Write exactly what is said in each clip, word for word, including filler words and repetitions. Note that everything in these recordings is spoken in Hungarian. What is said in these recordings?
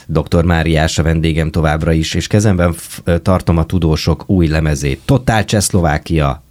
doktor Máriás a vendégem továbbra is, és kezemben f- tartom a tudósok új lemezét. Totál Csehszlovákia.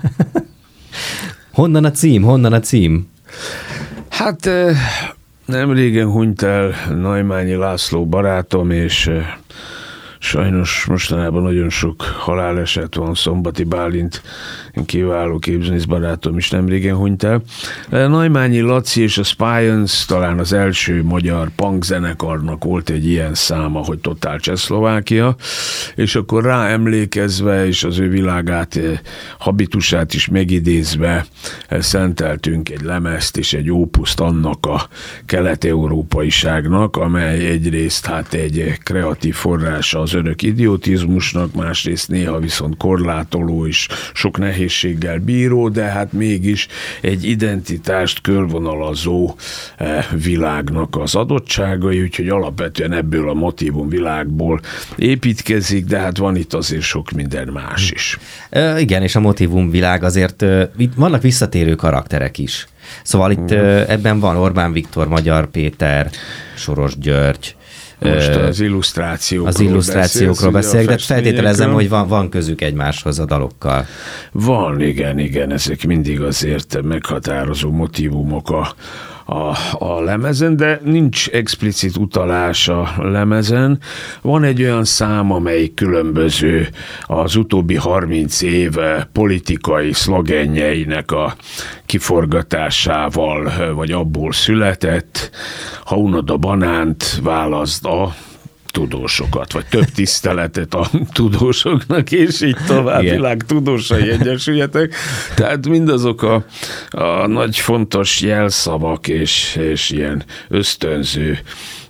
Honnan a cím? Honnan a cím? Hát nem régen hunyt el Naimányi László barátom, és sajnos mostanában nagyon sok haláleset van. Szombati Bálint, kiváló képzőnész barátom is nemrégen hunyt el. Naimányi Laci és a Spions talán az első magyar punk zenekarnak volt egy ilyen száma, hogy Totál Csehszlovákia, és akkor rá emlékezve, és az ő világát, habitusát is megidézve szenteltünk egy lemezt és egy ópuszt annak a kelet-európaiságnak, amely egyrészt hát egy kreatív forrása az örök idiotizmusnak, másrészt néha viszont korlátoló és sok nehézséggel bíró, de hát mégis egy identitást körvonalazó világnak az adottságai, úgyhogy alapvetően ebből a motívum világból építkezik, de hát van itt azért sok minden más is. E, igen, és a motívum világ azért, itt vannak visszatérő karakterek is. Szóval itt hmm. ebben van Orbán Viktor, Magyar Péter, Soros György. Most az illusztrációkról Az illusztrációkról beszélek, de feltételezem, hogy van, van közük egymáshoz a dalokkal. Van, igen, igen, ezek mindig azért meghatározó motívumok a, a, a lemezen, de nincs explicit utalás a lemezen. Van egy olyan szám, amelyik különböző az utóbbi harminc év politikai szlogenjeinek a kiforgatásával, vagy abból született. Ha unod a banánt, válaszd a tudósokat, vagy több tiszteletet a tudósoknak, és így tovább, igen. Világ tudósai egyesüljetek. Tehát mindazok a, a nagy fontos jelszavak és, és ilyen ösztönző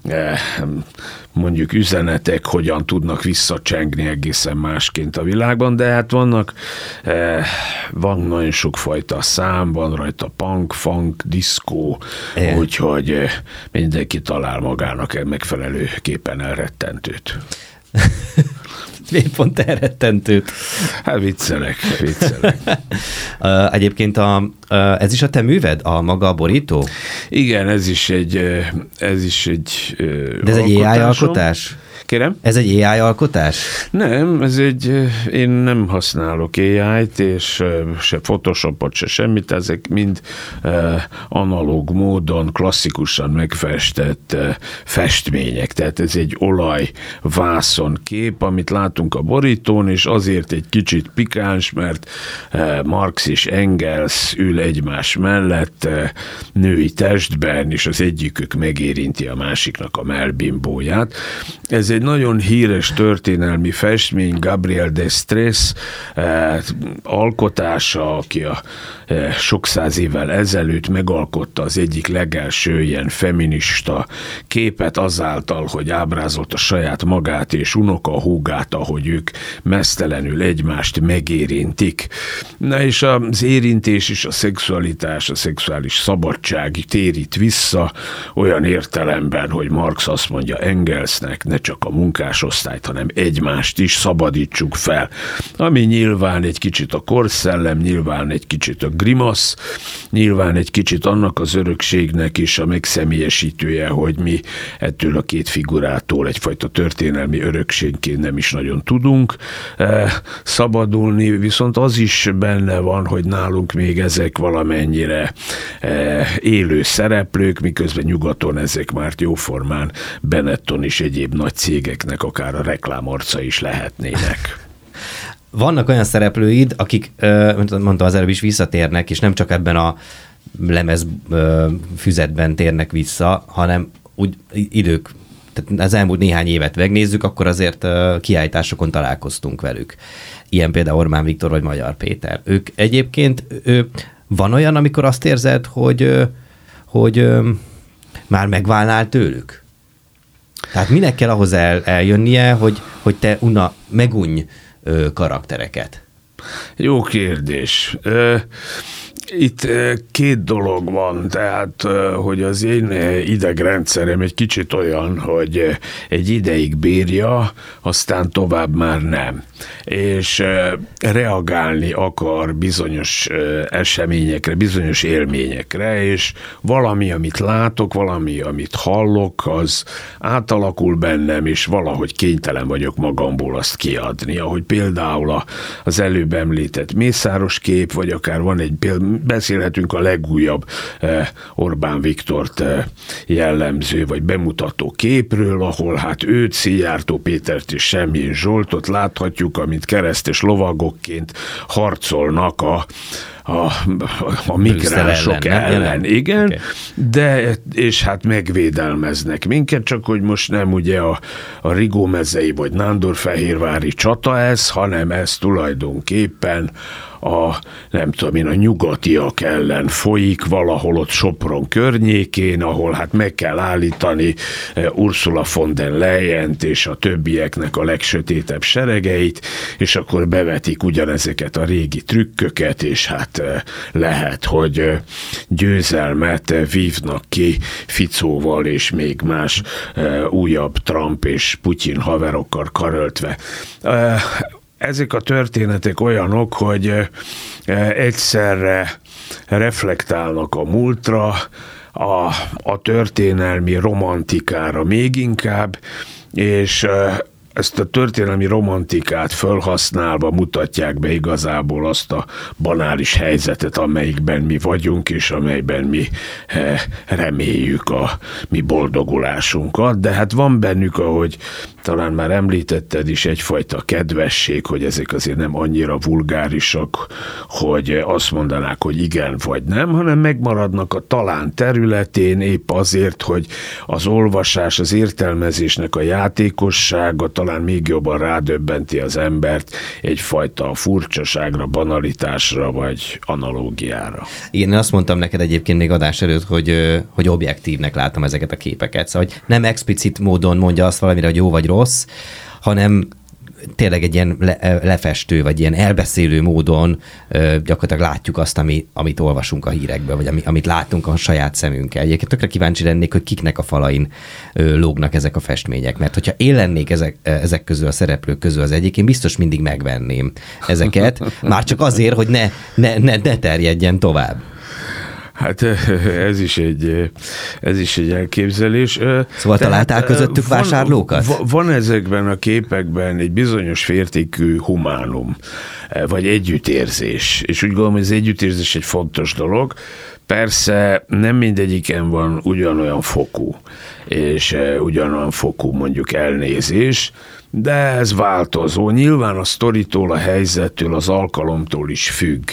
mondjuk üzenetek hogyan tudnak visszacsengni egészen másként a világban, de hát vannak van nagyon sokfajta szám, van rajta punk, funk, diszkó, úgyhogy mindenki talál magának megfelelőképpen elrettentőt. Miért pont elrettentőt? Hát viccelek, viccelek. Egyébként a, ez is a te műved, a maga a borító? Igen, ez is egy, ez is egy De ez egy á i alkotás? Kérem? Ez egy á i alkotás? Nem, ez egy, én nem használok á i-t, és se Photoshopot, se semmit, ezek mind analóg módon, klasszikusan megfestett festmények, tehát ez egy olajvászon kép, amit látunk a borítón, és azért egy kicsit pikáns, mert Marx és Engels ül egymás mellett női testben, és az egyikük megérinti a másiknak a mellbimbóját. Ez egy nagyon híres történelmi festmény, Gabriel Destrez eh, alkotása, aki a eh, sok száz évvel ezelőtt megalkotta az egyik legelső ilyen feminista képet azáltal, hogy ábrázolta saját magát és unokahúgát, ahogy ők meztelenül egymást megérintik. Na és az érintés és a szexualitás, a szexuális szabadság térít vissza olyan értelemben, hogy Marx azt mondja Engelsnek, ne csak a munkásosztályt, hanem egymást is szabadítsuk fel. Ami nyilván egy kicsit a korszellem, nyilván egy kicsit a grimasz, nyilván egy kicsit annak az örökségnek is a megszemélyesítője, hogy mi ettől a két figurától egyfajta történelmi örökségként nem is nagyon tudunk eh, szabadulni, viszont az is benne van, hogy nálunk még ezek valamennyire eh, élő szereplők, miközben nyugaton ezek már jóformán Benetton és egyéb nagy cégeknek akár a reklámarca is lehetnének. Vannak olyan szereplőid, akik, mondtam az előbb is, visszatérnek, és nem csak ebben a lemez füzetben térnek vissza, hanem úgy idők, tehát az elmúlt néhány évet megnézzük, akkor azért kiállításokon találkoztunk velük. Ilyen például Orbán Viktor vagy Magyar Péter. Ők egyébként, ő, van olyan, amikor azt érzed, hogy, hogy már megválnál tőlük? Tehát minek kell ahhoz el, eljönnie, hogy, hogy te una, megunj ö, karaktereket? Jó kérdés. Ö, Itt két dolog van, tehát, hogy az én idegrendszerem egy kicsit olyan, hogy egy ideig bírja, aztán tovább már nem. És reagálni akar bizonyos eseményekre, bizonyos élményekre, és valami, amit látok, valami, amit hallok, az átalakul bennem, és valahogy kénytelen vagyok magamból azt kiadni. Ahogy például az előbb említett Mészáros kép, vagy akár van egy például, beszélhetünk a legújabb Orbán Viktort jellemző, vagy bemutató képről, ahol hát őt, Szijjártó Pétert és Semjén Zsoltot láthatjuk, amint keresztes lovagokként harcolnak a a, a migránsok ellen, ellen, ellen. Igen, okay. De, és hát megvédelmeznek minket, csak hogy most nem ugye a, a Rigómezei vagy Nándorfehérvári csata ez, hanem ez tulajdonképpen a, nem tudom én, a nyugatiak ellen folyik valahol ott Sopron környékén, ahol hát meg kell állítani Ursula von der Leyent és a többieknek a legsötétebb seregeit, és akkor bevetik ugyanezeket a régi trükköket, és hát lehet, hogy győzelmet vívnak ki Ficóval és még más újabb Trump és Putyin haverokkal karöltve. Ezek a történetek olyanok, hogy egyszerre reflektálnak a múltra, a, a történelmi romantikára még inkább, és ezt a történelmi romantikát felhasználva mutatják be igazából azt a banális helyzetet, amelyikben mi vagyunk, és amelyben mi reméljük a mi boldogulásunkat. De hát van bennük, ahogy talán már említetted is, egyfajta kedvesség, hogy ezek azért nem annyira vulgárisak, hogy azt mondanák, hogy igen vagy nem, hanem megmaradnak a talán területén épp azért, hogy az olvasás, az értelmezésnek a játékossága talán még jobban rádöbbenti az embert egyfajta furcsaságra, banalitásra vagy analógiára. Igen, én azt mondtam neked egyébként még adás előtt, hogy, hogy objektívnek látom ezeket a képeket. Szóval hogy nem explicit módon mondja azt valamire, hogy jó vagy rossz, hanem tényleg egy ilyen le, lefestő, vagy ilyen elbeszélő módon ö, gyakorlatilag látjuk azt, ami, amit olvasunk a hírekből, vagy ami, amit látunk a saját szemünkkel. Egyébként tökre kíváncsi lennék, hogy kiknek a falain ö, lógnak ezek a festmények, mert hogyha én lennék ezek, ezek közül, a szereplők közül az egyik, én biztos mindig megvenném ezeket, már csak azért, hogy ne, ne, ne, ne terjedjen tovább. Hát ez is egy, ez is egy elképzelés. Szóval találtál közöttük van, vásárlókat? Van ezekben a képekben egy bizonyos fértékű humánum, vagy együttérzés. És úgy gondolom, hogy az együttérzés egy fontos dolog. Persze nem mindegyiken van ugyanolyan fokú, és ugyanolyan fokú mondjuk elnézés, de ez változó. Nyilván a sztoritól, a helyzettől, az alkalomtól is függ.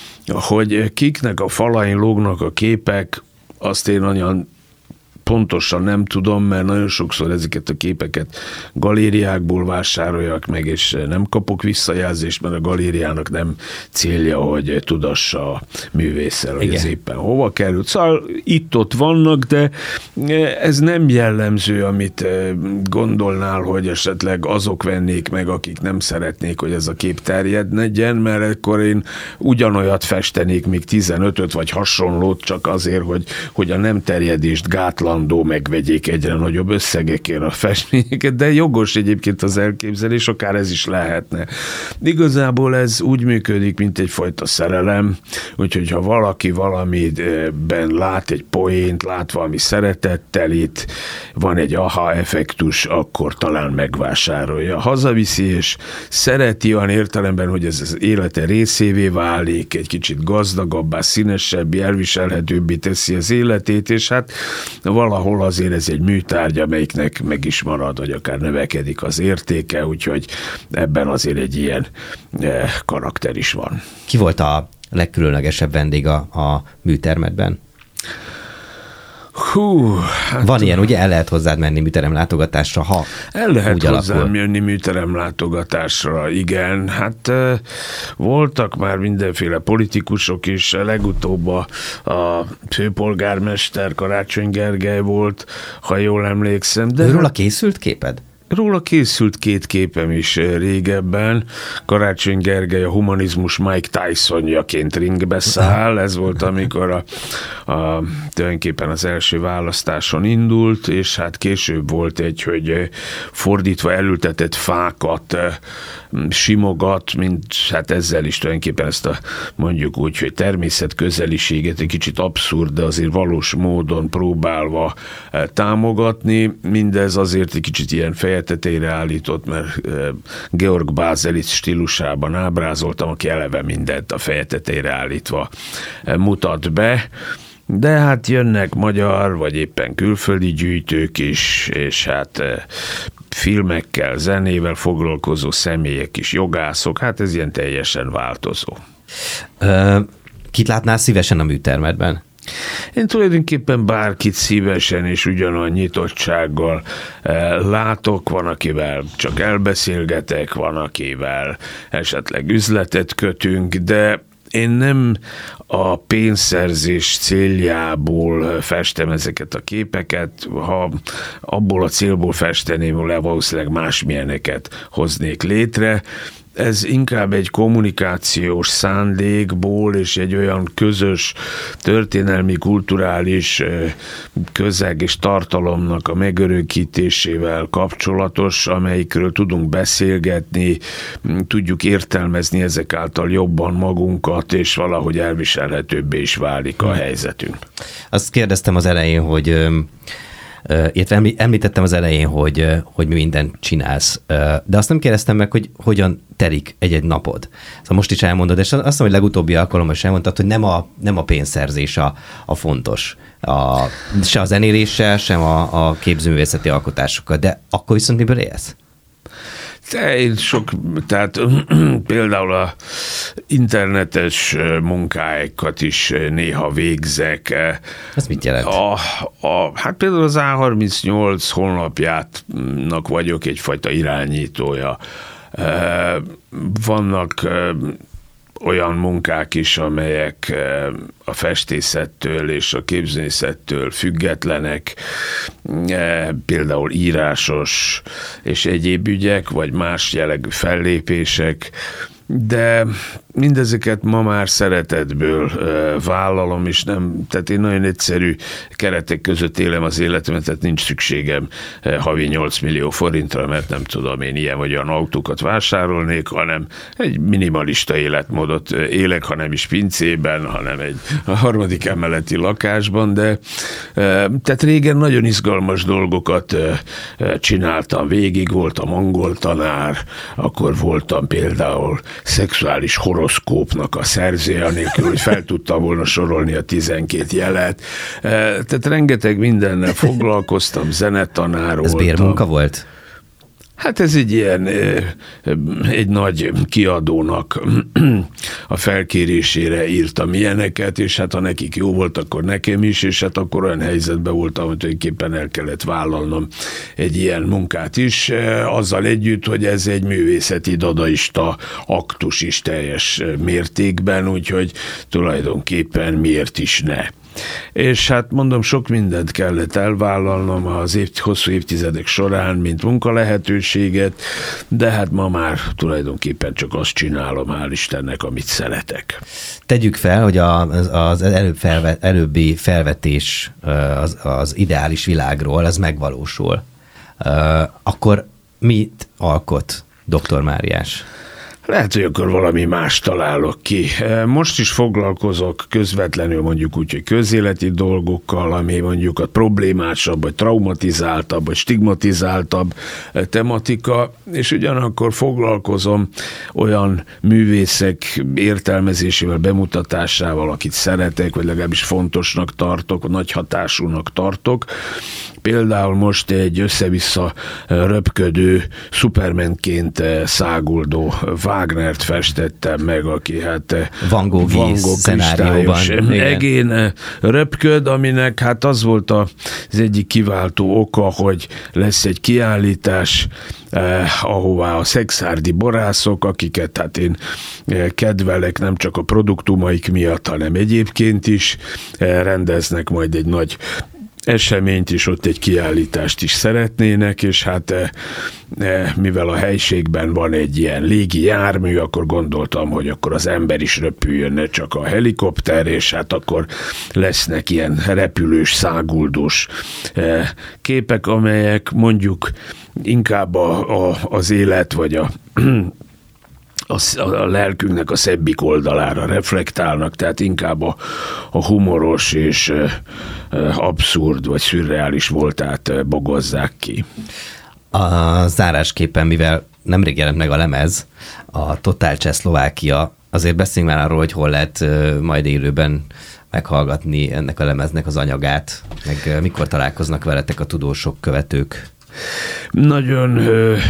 Hogy kiknek a falain lógnak a képek, azt én olyan pontosan nem tudom, mert nagyon sokszor ezeket a képeket galériákból vásároljak meg, és nem kapok visszajelzést, mert a galériának nem célja, hogy tudassa a művésszel, hogy ez éppen hova került. Szóval itt-ott vannak, de ez nem jellemző, amit gondolnál, hogy esetleg azok vennék meg, akik nem szeretnék, hogy ez a kép terjedjen, mert akkor én ugyanolyat festenék még tizenötöt vagy hasonlót, csak azért, hogy, hogy a nem terjedést gátlan megvegyék egyre nagyobb összegekért a festményeket, de jogos egyébként az elképzelés, akár ez is lehetne. Igazából ez úgy működik, mint egyfajta szerelem, úgyhogy ha valaki valamiben lát egy poént, lát valami szeretettelit, van egy aha effektus, akkor talán megvásárolja. Hazaviszi, és szereti olyan értelemben, hogy ez az élete részévé válik, egy kicsit gazdagabbá, színesebbé, elviselhetőbbé teszi az életét, és hát valahol azért ez egy műtárgy, amelyiknek meg is marad, vagy akár növekedik az értéke, úgyhogy ebben azért egy ilyen karakter is van. Ki volt a legkülönlegesebb vendég a, a műtermedben? Hú, hát van ilyen, ugye el lehet hozzád menni műterem látogatásra, ha el lehet úgy hozzám alakul. jönni műterem látogatásra, igen. Hát uh, voltak már mindenféle politikusok is, legutóbb a, a főpolgármester Karácsony Gergely volt, ha jól emlékszem. De Őről a készült képed? Róla készült két képem is régebben. Karácsony Gergely a humanizmus Mike Tysonjaként ringbe száll. Ez volt, amikor a, a, tulajdonképpen az első választáson indult, és hát később volt egy, hogy fordítva elültetett fákat simogat, mint hát ezzel is tulajdonképpen ezt a mondjuk úgy, hogy természetközeliséget egy kicsit abszurd, de azért valós módon próbálva támogatni. Mindez azért egy kicsit ilyen fejetetére állított, mert Georg Baselitz stílusában ábrázoltam, aki eleve mindent a fejetetére állítva mutat be. De hát jönnek magyar, vagy éppen külföldi gyűjtők is, és hát filmekkel, zenével foglalkozó személyek is, jogászok, hát ez ilyen teljesen változó. Ö, kit látnál szívesen a műtermedben? Én tulajdonképpen bárkit szívesen és ugyanolyan nyitottsággal látok, van, akivel csak elbeszélgetek, van, akivel esetleg üzletet kötünk, de én nem a pénzszerzés céljából festem ezeket a képeket, ha abból a célból festeném le, valószínűleg másmilyeneket hoznék létre. Ez inkább egy kommunikációs szándékból és egy olyan közös történelmi, kulturális közeg és tartalomnak a megörökítésével kapcsolatos, amelyikről tudunk beszélgetni, tudjuk értelmezni ezek által jobban magunkat, és valahogy elviselhetőbbé is válik a helyzetünk. Azt kérdeztem az elején, hogy illetve említettem az elején, hogy, hogy mi mindent csinálsz, de azt nem kérdeztem meg, hogy hogyan telik egy-egy napod. Szóval most is elmondod, és azt mondom, hogy legutóbbi alkalommal is elmondtad, hogy nem a, nem a pénzszerzés a, a fontos. A, se a zenéléssel, sem a, a képzőművészeti alkotásokkal, de akkor viszont miből élsz? Én sok, tehát például a internetes munkáikat is néha végzek. Ez mit jelent? A, a, hát például az á harmincnyolc honlapjának vagyok egyfajta irányítója. Vannak olyan munkák is, amelyek a festészettől és a képzőművészettől függetlenek, például írásos és egyéb ügyek, vagy más jellegű fellépések, de mindezeket ma már szeretetből vállalom, és nem, tehát én nagyon egyszerű keretek között élem az életemet, tehát nincs szükségem havi nyolc millió forintra, mert nem tudom, én ilyen vagy olyan autókat vásárolnék, hanem egy minimalista életmódot élek, ha nem is pincében, hanem egy harmadik emeleti lakásban, de tehát régen nagyon izgalmas dolgokat csináltam végig, voltam angol tanár, akkor voltam például szexuális horoszkópnak a szerzője, anélkül, hogy fel tudtam volna sorolni a tizenkét jelet. Tehát rengeteg mindennel foglalkoztam, zenetanár voltam. Ez bérmunka volt? Hát ez egy ilyen, egy nagy kiadónak a felkérésére írtam ilyeneket, és hát ha nekik jó volt, akkor nekem is, és hát akkor olyan helyzetben voltam, hogy tulajdonképpen el kellett vállalnom egy ilyen munkát is, azzal együtt, hogy ez egy művészeti dadaista aktus is teljes mértékben, úgyhogy tulajdonképpen miért is ne. És hát mondom, sok mindent kellett elvállalnom az év, hosszú évtizedek során, mint munkalehetőséget, de hát ma már tulajdonképpen csak azt csinálom, hál' Istennek, amit szeretek. Tegyük fel, hogy az, az előbb felve, előbbi felvetés az, az ideális világról, az megvalósul. Akkor mit alkot doktor Máriás? Lehet, hogy akkor valami más találok ki. Most is foglalkozok közvetlenül mondjuk úgy, hogy közéleti dolgokkal, ami mondjuk a problémásabb, vagy traumatizáltabb, vagy stigmatizáltabb tematika, és ugyanakkor foglalkozom olyan művészek értelmezésével, bemutatásával, akit szeretek, vagy legalábbis fontosnak tartok, nagy hatásúnak tartok. Például most egy össze-vissza röpködő, szupermenként száguldó Wagnert festettem meg, aki hát Van Gogh szenárióban egén röpköd, aminek hát az volt az egyik kiváltó oka, hogy lesz egy kiállítás, eh, ahová a szekszárdi borászok, akiket hát én kedvelek nem csak a produktumaik miatt, hanem egyébként is eh, rendeznek majd egy nagy eseményt is, ott egy kiállítást is szeretnének, és hát mivel a helységben van egy ilyen légi jármű, akkor gondoltam, hogy akkor az ember is repüljön, ne csak a helikopter, és hát akkor lesznek ilyen repülős, száguldós képek, amelyek mondjuk inkább a, a, az élet, vagy a A, a lelkünknek a szebbik oldalára reflektálnak, tehát inkább a, a humoros és abszurd vagy szürreális voltát bogozzák ki. A zárásképpen, mivel nemrég jelent meg a lemez, a Totál Csehszlovákia, azért beszéljünk már arról, hogy hol lehet majd élőben meghallgatni ennek a lemeznek az anyagát, meg mikor találkoznak veletek a tudósok, követők. Nagyon...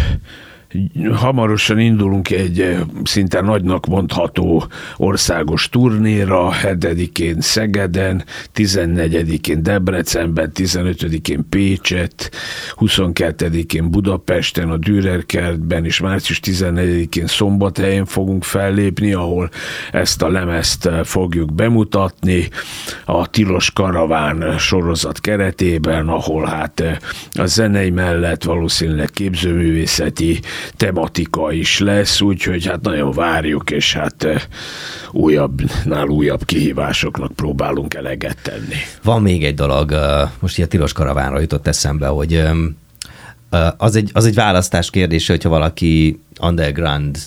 Hamarosan indulunk egy szinte nagynak mondható országos turnéra, hetedikén Szegeden, tizennegyedikén Debrecenben, tizenötödikén Pécset, huszonkettedikén Budapesten, a Dürer kertben, és március tizennegyedikén Szombathelyen fogunk fellépni, ahol ezt a lemezt fogjuk bemutatni a Tilos Karaván sorozat keretében, ahol hát a zenei mellett valószínűleg képzőművészeti tematika is lesz, úgyhogy hát nagyon várjuk, és hát újabbnál újabb kihívásoknak próbálunk eleget tenni. Van még egy dolog, most így a Tilos Karavánra jutott eszembe, hogy az egy, az egy választás kérdése, hogyha valaki underground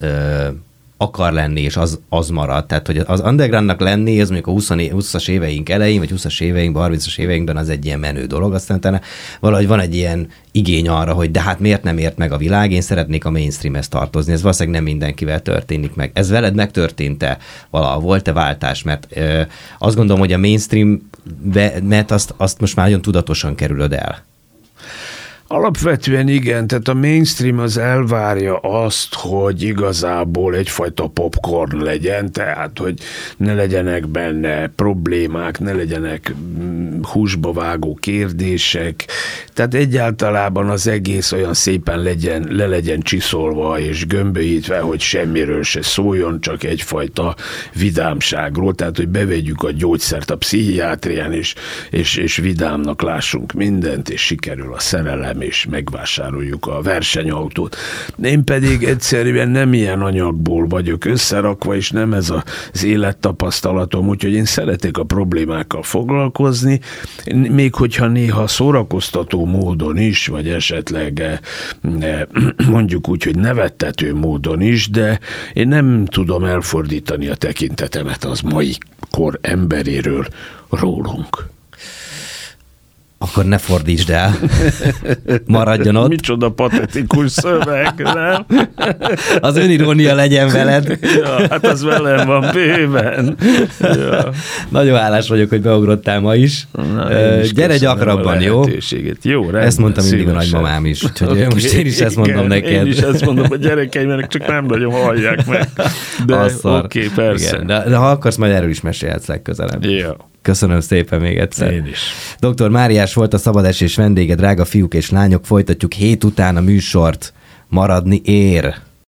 akar lenni, és az, az marad. Tehát, hogy az undergroundnak lenni, ez mondjuk a húszas éveink elején, vagy húszas éveinkben, harmincas éveinkben az egy ilyen menő dolog, aztán utána valahogy van egy ilyen igény arra, hogy de hát miért nem ért meg a világ, én szeretnék a mainstreamhez tartozni. Ez valószínűleg nem mindenkivel történik meg. Ez veled megtörtént-e? Valahol volt-e váltás? Mert ö, azt gondolom, hogy a mainstream, mert azt, azt most már nagyon tudatosan kerülöd el. Alapvetően igen, tehát a mainstream az elvárja azt, hogy igazából egyfajta popcorn legyen, tehát hogy ne legyenek benne problémák, ne legyenek húsba vágó kérdések, tehát egyáltalában az egész olyan szépen legyen, le legyen csiszolva és gömbölyítve, hogy semmiről se szóljon, csak egyfajta vidámságról, tehát hogy bevegyük a gyógyszert a pszichiátrián, és, és, és vidámnak lássunk mindent, és sikerül a szerelem, és megvásároljuk a versenyautót. Én pedig egyszerűen nem ilyen anyagból vagyok összerakva, és nem ez az élettapasztalatom, úgyhogy én szeretek a problémákkal foglalkozni, még hogyha néha szórakoztató módon is, vagy esetleg mondjuk úgy, hogy nevettető módon is, de én nem tudom elfordítani a tekintetemet az mai kor emberéről rólunk. Akkor ne fordítsd el. Maradjon ott. Micsoda patetikus szöveg, nem? Az önirónia legyen veled. Ja, hát az velem van bőven. Ja. Nagyon hálás vagyok, hogy beugrottál ma is. Na, is Gyere gyakrabban, jó? Jó, rendben, ezt mondta mindig szívesen. A nagymamám is. Úgyhogy okay, most én is ezt mondom igen, neked. Én is ezt mondom a gyerekeimnek, csak nem nagyon hallják meg. De oké, okay, persze. De, de ha akarsz, majd erről is mesélhetsz legközelebb. Ja. Köszönöm szépen még egyszer. Én is. doktor Máriás volt a Szabadesés vendége, drága fiúk és lányok, folytatjuk hét után a műsort. Maradni ér.